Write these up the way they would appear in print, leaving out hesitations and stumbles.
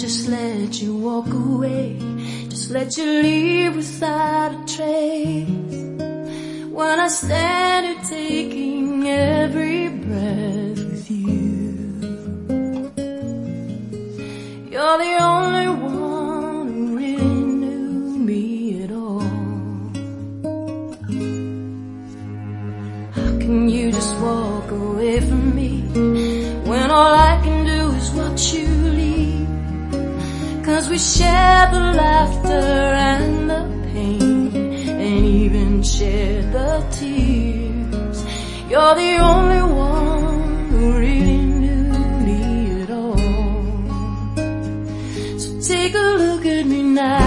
just let you walk away, just let you leave without a trace. When I stand here taking every breath with you, you're the only one who really knew me at all. How can you just walk away from me when all I can do is watch you leave? 'Cause we share the laughter and the pain, and even share the tears. You're the only one who really knew me at all. So take a look at me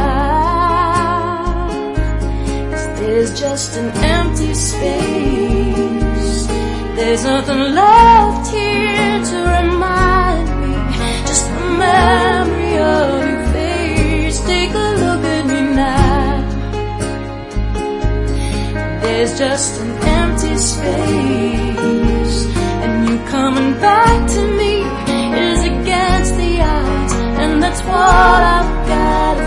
now, 'cause there's just an empty space. There's nothing left here to remind me, just the memory of your face. Take a look at me now. There's just an empty space, and you coming back to me is against the odds, and that's what I've gotta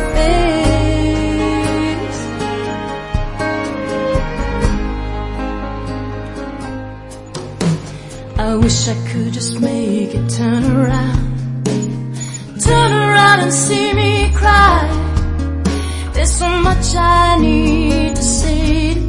face. I wish I could just make it turn around and see me cry. There's so much I need to say to